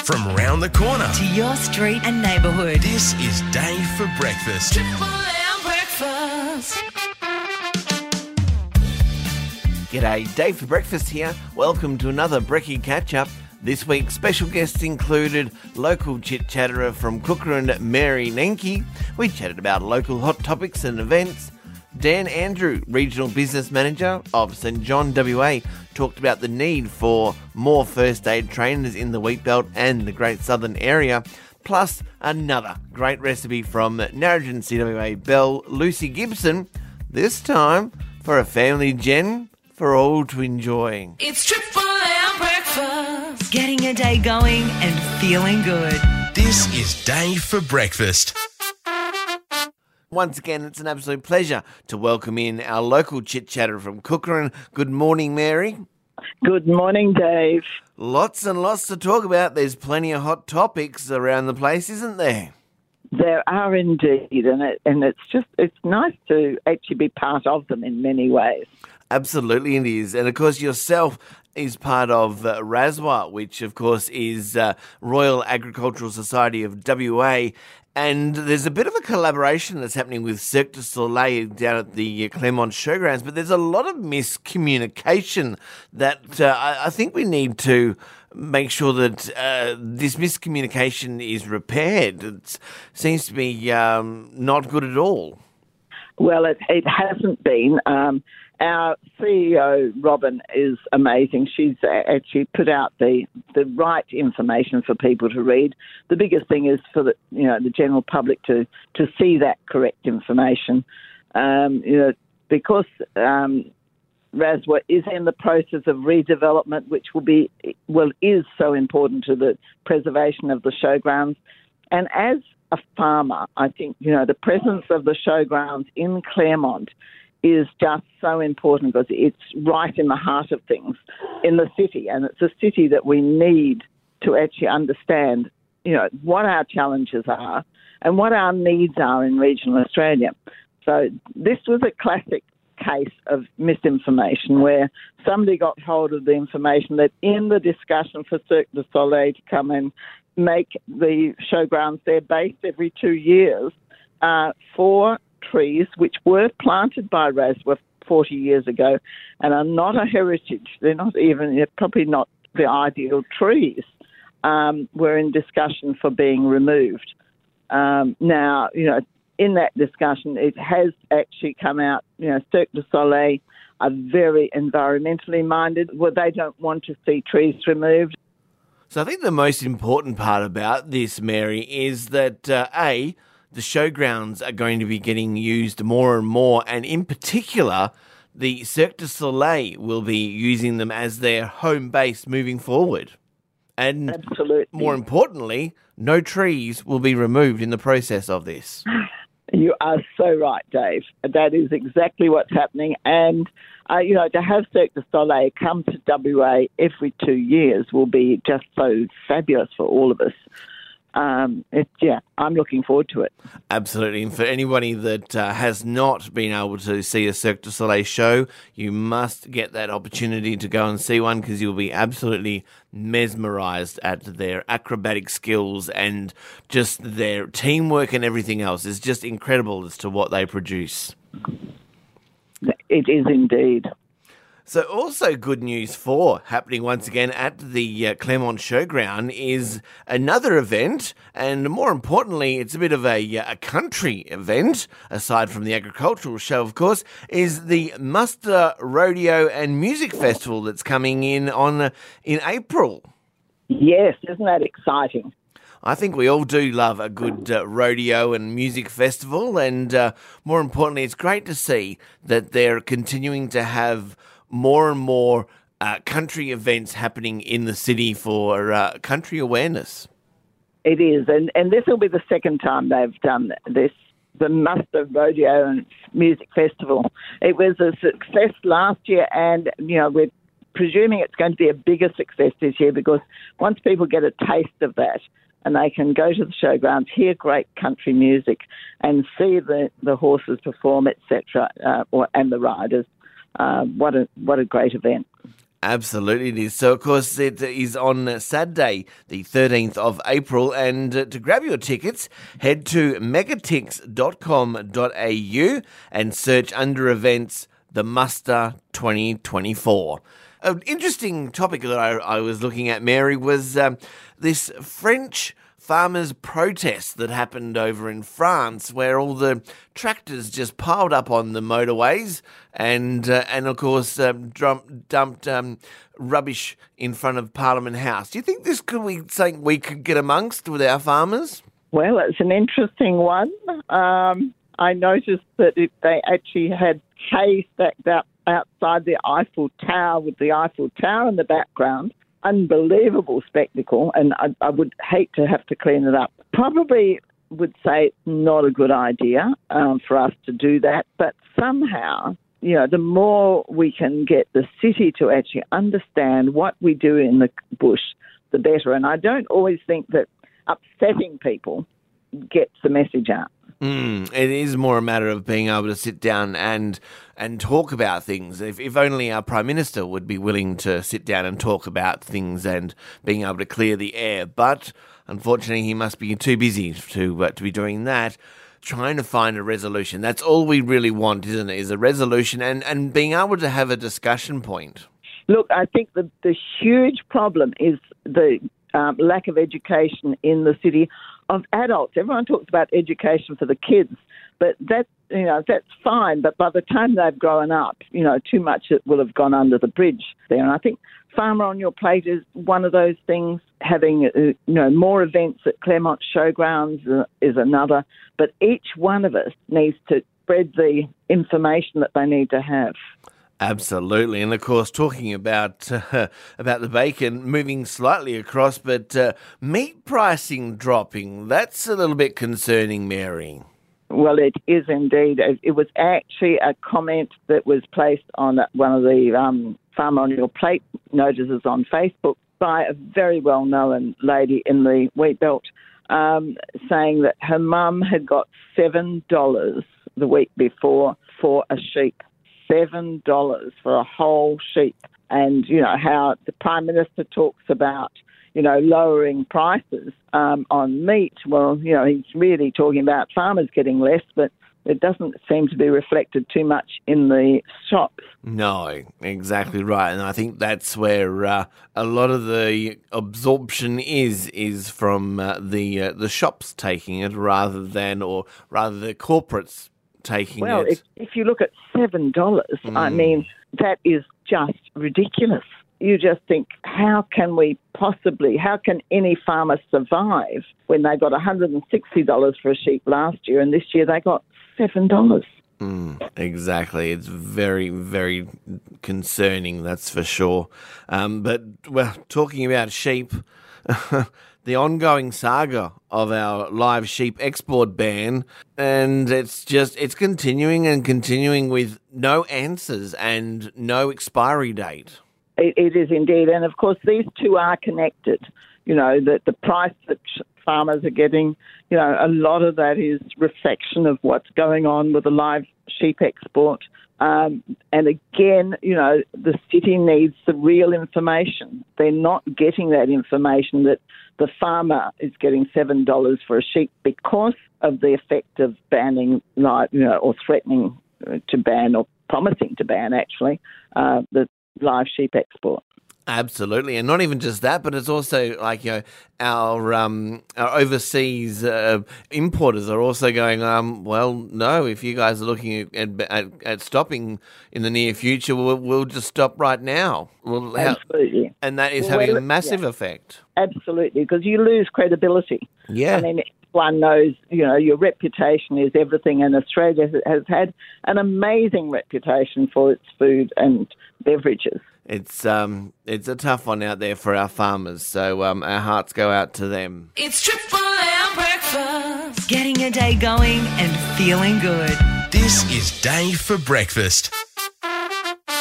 From round the corner to your street and neighbourhood. This is Dave for Breakfast. Triple M breakfast. G'day, Dave for Breakfast here. Welcome to another Brekkie Catch-Up. This week, special guests included local chit-chatterer from Cookerand, Mary Nenke. We chatted about local hot topics and events. Dan Andrew, Regional Business Manager of St John WA, talked about the need for more first aid trainers in the Wheatbelt and the Great Southern area, plus another great recipe from Narrogin CWA belle Lucy Gibson, this time for a family gen for all to enjoy. It's Triple M breakfast. Getting your day going and feeling good. This is Dave for Breakfast. Once again, it's an absolute pleasure to welcome in our local chit-chatter from Cookerand. Good morning, Mary. Good morning, Dave. Lots and lots to talk about. There's plenty of hot topics around the place, isn't there? There are indeed, and it's nice to actually be part of them in many ways. Absolutely it is. And of course yourself is part of RASWA, which of course is Royal Agricultural Society of WA. And there's a bit of a collaboration that's happening with Cirque du Soleil down at the Claremont Showgrounds, but there's a lot of miscommunication that I think we need to make sure that this miscommunication is repaired. It seems to be not good at all. Well, it hasn't been. Our CEO, Robin, is amazing. She's actually put out the right information for people to read. The biggest thing is for the general public to see that correct information. Because RASWA is in the process of redevelopment, which is so important to the preservation of the showgrounds. And as a farmer, I think the presence of the showgrounds in Claremont is just so important because it's right in the heart of things in the city, and it's a city that we need to actually understand, what our challenges are and what our needs are in regional Australia. So this was a classic case of misinformation where somebody got hold of the information that in the discussion for Cirque du Soleil to come and make the showgrounds their base every 2 years for trees which were planted by RASWA 40 years ago and are not a heritage. They're probably not the ideal trees. Were in discussion for being removed. Now, in that discussion, it has actually come out, Cirque du Soleil are very environmentally minded. Well, they don't want to see trees removed. So I think the most important part about this, Mary, is that, the showgrounds are going to be getting used more and more, and in particular, the Cirque du Soleil will be using them as their home base moving forward. And absolutely, more importantly, no trees will be removed in the process of this. You are so right, Dave. That is exactly what's happening. And, to have Cirque du Soleil come to WA every 2 years will be just so fabulous for all of us. I'm looking forward to it. Absolutely. And for anybody that has not been able to see a Cirque du Soleil show, you must get that opportunity to go and see one because you'll be absolutely mesmerised at their acrobatic skills and just their teamwork and everything else. It's just incredible as to what they produce. It is indeed. So also good news for happening once again at the Claremont Showground is another event, and more importantly, it's a bit of a country event, aside from the agricultural show, of course, is the Muster Rodeo and Music Festival that's coming in April. Yes, isn't that exciting? I think we all do love a good rodeo and music festival, and more importantly, it's great to see that they're continuing to have more and more country events happening in the city for country awareness. It is, and this will be the second time they've done this, the Muster Rodeo and Music Festival. It was a success last year, and we're presuming it's going to be a bigger success this year because once people get a taste of that and they can go to the showgrounds, hear great country music and see the horses perform, etc., and the riders, what a great event. Absolutely it is. So, of course, it is on Saturday, the 13th of April, and to grab your tickets, head to megatix.com.au and search under events The Muster 2024. An interesting topic that I was looking at, Mary, was this French farmers' protest that happened over in France, where all the tractors just piled up on the motorways and of course dumped rubbish in front of Parliament House. Do you think this could be something we could get amongst with our farmers? Well, it's an interesting one. I noticed that they actually had hay stacked up outside the Eiffel Tower with the Eiffel Tower in the background. Unbelievable spectacle, and I would hate to have to clean it up. Probably would say it's not a good idea for us to do that, but somehow, the more we can get the city to actually understand what we do in the bush, the better. And I don't always think that upsetting people gets the message out. It is more a matter of being able to sit down and talk about things. If only our Prime Minister would be willing to sit down and talk about things and being able to clear the air. But unfortunately, he must be too busy to be doing that. Trying to find a resolution. That's all we really want, isn't it? Is a resolution and being able to have a discussion point. Look, I think the huge problem is the lack of education in the city of adults. Everyone talks about education for the kids, but that's fine. But by the time they've grown up, too much will have gone under the bridge there. And I think Farmer on Your Plate is one of those things. Having more events at Claremont Showgrounds is another. But each one of us needs to spread the information that they need to have. Absolutely, and of course, talking about the bacon, moving slightly across, but meat pricing dropping—that's a little bit concerning, Mary. Well, it is indeed. It was actually a comment that was placed on one of the Farm on Your Plate notices on Facebook by a very well-known lady in the wheat belt, saying that her mum had got $7 the week before for a sheep. $7 for a whole sheep. And, how the Prime Minister talks about, lowering prices on meat. Well, he's really talking about farmers getting less, but it doesn't seem to be reflected too much in the shops. No, exactly right. And I think that's where a lot of the absorption is from the shops taking it rather than the corporates taking it. Well, if you look at $7, I mean, that is just ridiculous. You just think, how can any farmer survive when they got $160 for a sheep last year and this year they got $7? Exactly. It's very, very concerning, that's for sure. But, talking about sheep, the ongoing saga of our live sheep export ban, and it's continuing with no answers and no expiry date. It is indeed. And, of course, these two are connected. The price that farmers are getting, a lot of that is reflection of what's going on with the live sheep export. And again, the city needs the real information. They're not getting that information that the farmer is getting $7 for a sheep because of the effect of banning, or threatening to ban, or promising to ban, actually, the live sheep export. Absolutely, and not even just that, but it's also like our overseas importers are also going. Well, no, if you guys are looking at stopping in the near future, we'll just stop right now. Absolutely, and that is having a massive effect. Absolutely, because you lose credibility. Yeah, I mean, one knows, your reputation is everything, and Australia has had an amazing reputation for its food and beverages. It's a tough one out there for our farmers, so our hearts go out to them. It's Triple M breakfast. Getting a day going and feeling good. This is Dave for Breakfast.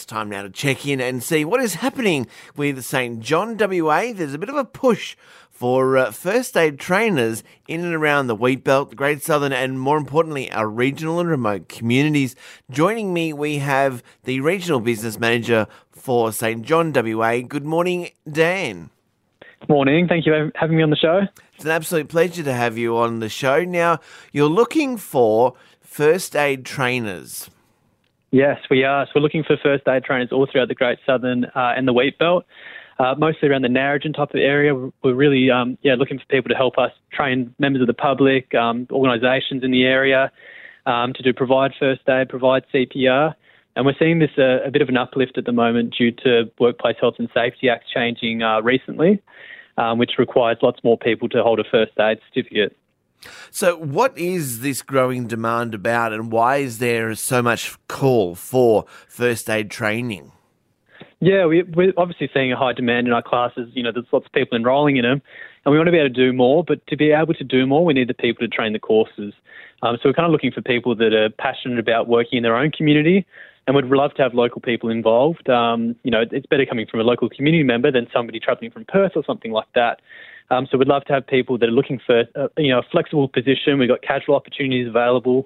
time now to check in and see what is happening with St John WA. There's a bit of a push for first aid trainers in and around the Wheatbelt, the Great Southern, and more importantly, our regional and remote communities. Joining me, we have the Regional Business Manager for St John WA. Good morning, Dan. Morning. Thank you for having me on the show. It's an absolute pleasure to have you on the show. Now, you're looking for first aid trainers. Yes, we are. So we're looking for first aid trainers all throughout the Great Southern and the Wheatbelt, mostly around the Narrogin type of area. We're really looking for people to help us train members of the public, organisations in the area to provide first aid, provide CPR. And we're seeing this a bit of an uplift at the moment due to Workplace Health and Safety Act changing recently, which requires lots more people to hold a first aid certificate. So what is this growing demand about, and why is there so much call for first aid training? Yeah, we're obviously seeing a high demand in our classes. You know, there's lots of people enrolling in them, and we want to be able to do more. But to be able to do more, we need the people to train the courses. So we're kind of looking for people that are passionate about working in their own community, and would love to have local people involved. It's better coming from a local community member than somebody travelling from Perth or something like that. So we'd love to have people that are looking for a flexible position. We've got casual opportunities available.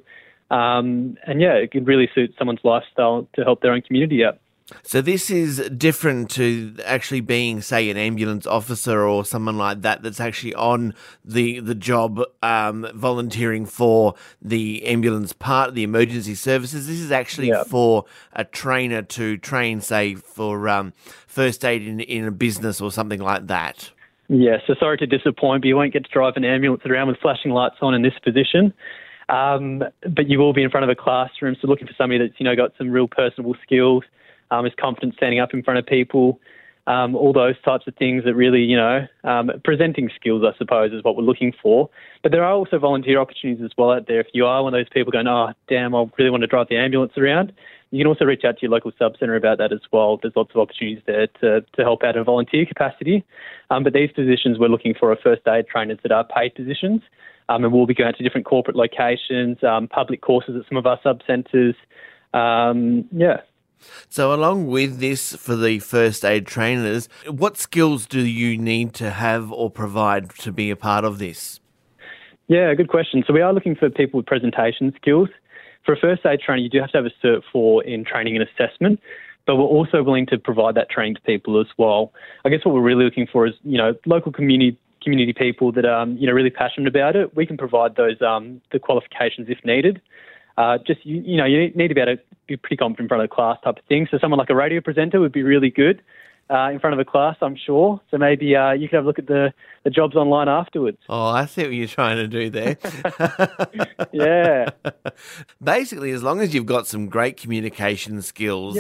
It could really suit someone's lifestyle to help their own community out. So this is different to actually being, say, an ambulance officer or someone like that that's actually on the job volunteering for the ambulance part, the emergency services. This is actually for a trainer to train, say, for first aid in a business or something like that. Yeah, so sorry to disappoint, but you won't get to drive an ambulance around with flashing lights on in this position. But you will be in front of a classroom, so looking for somebody that's, got some real personable skills, is confident standing up in front of people, all those types of things that really, presenting skills, I suppose, is what we're looking for. But there are also volunteer opportunities as well out there. If you are one of those people going, oh, damn, I really want to drive the ambulance around, you can also reach out to your local sub-centre about that as well. There's lots of opportunities there to help out in a volunteer capacity. But these positions, we're looking for first aid trainers that are paid positions. And we'll be going to different corporate locations, public courses at some of our sub-centres. So along with this, for the first aid trainers, what skills do you need to have or provide to be a part of this? Yeah, good question. So we are looking for people with presentation skills. For a first aid trainer, you do have to have a Cert 4 in training and assessment, but we're also willing to provide that training to people as well. I guess what we're really looking for is, local community people that are, really passionate about it. We can provide those the qualifications if needed. You need to be able to be pretty confident in front of the class type of thing. So someone like a radio presenter would be really good in front of a class, I'm sure. So maybe you could have a look at the jobs online afterwards. Oh, I see what you're trying to do there. Yeah. Basically, as long as you've got some great communication skills,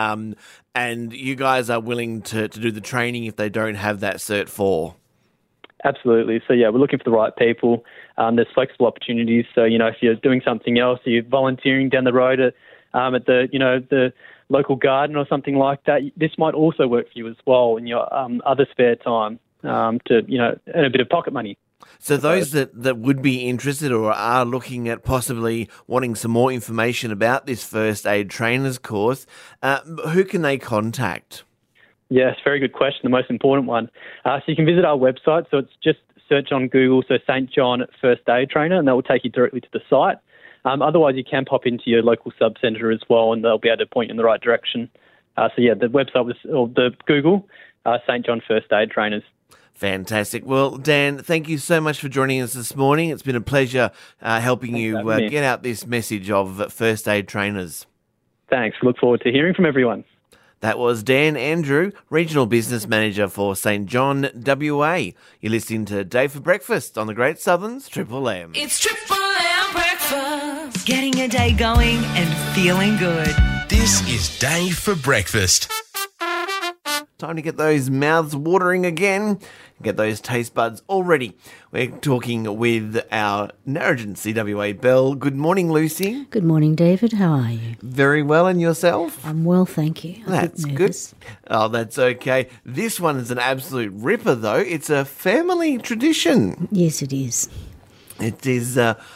and you guys are willing to do the training if they don't have that Cert 4. Absolutely. So, we're looking for the right people. There's flexible opportunities. So, if you're doing something else, you're volunteering down the road at the local garden or something like that, this might also work for you as well in your other spare time to earn a bit of pocket money. So those that would be interested or are looking at possibly wanting some more information about this first aid trainers course, who can they contact? Yes, very good question, the most important one. So you can visit our website. So it's just search on Google, so St John First Aid Trainer, and that will take you directly to the site. Otherwise, you can pop into your local sub-centre as well, and they'll be able to point you in the right direction. The website or the Google, St John First Aid Trainers. Fantastic. Well, Dan, thank you so much for joining us this morning. It's been a pleasure helping you get out this message of first aid trainers. Thanks. We look forward to hearing from everyone. That was Dan Andrew, Regional Business Manager for St John WA. You're listening to Day for Breakfast on the Great Southern's Triple M. It's Triple M breakfast. Getting your day going and feeling good. This is Day for Breakfast. Time to get those mouths watering again, get those taste buds all ready. We're talking with our Narrogin CWA Belle. Good morning, Lucy. Good morning, David. How are you? Very well, and yourself? I'm well, thank you. That's good. Oh, that's okay. This one is an absolute ripper, though. It's a family tradition. Yes, it is. It is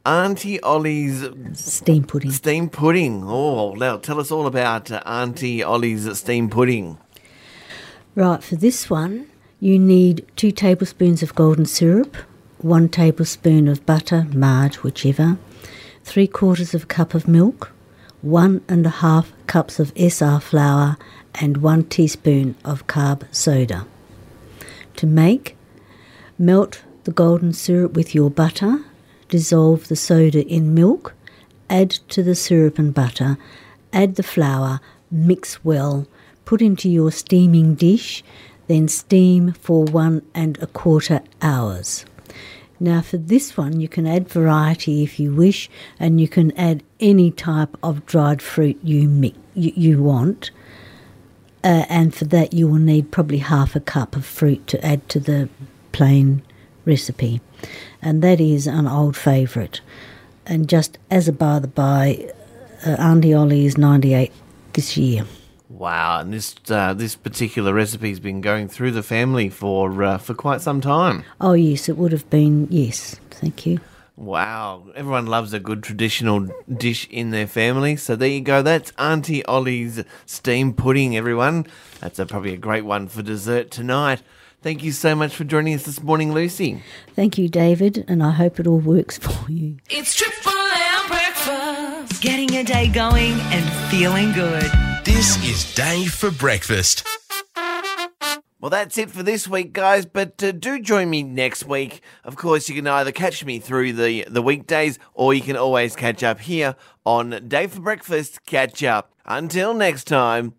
Auntie Ollie's Steam pudding. steam pudding. Oh, now tell us all about Auntie Ollie's steam pudding. Right, for this one, you need 2 tablespoons of golden syrup, 1 tablespoon of butter, marge, whichever, 3/4 of a cup of milk, 1.5 cups of SR flour, and 1 teaspoon of carb soda. To make, melt the golden syrup with your butter, dissolve the soda in milk, add to the syrup and butter, add the flour, mix well, put into your steaming dish, then steam for 1.25 hours. Now for this one, you can add variety if you wish, and you can add any type of dried fruit you want. And for that, you will need probably half a cup of fruit to add to the plain recipe. And that is an old favourite. And just as a by-the-by, Auntie Ollie is 98 this year. Wow, and this particular recipe's been going through the family for quite some time. Oh, yes, it would have been, yes, thank you. Wow, everyone loves a good traditional dish in their family. So there you go. That's Auntie Ollie's steam pudding, everyone. That's probably a great one for dessert tonight. Thank you so much for joining us this morning, Lucy. Thank you, David, and I hope it all works for you. It's Triple M breakfast. Getting your day going and feeling good. This is Dave for breakfast. Well, that's it for this week, guys, but do join me next week. Of course, you can either catch me through the weekdays, or you can always catch up here on Dave for Breakfast Catch Up. Until next time.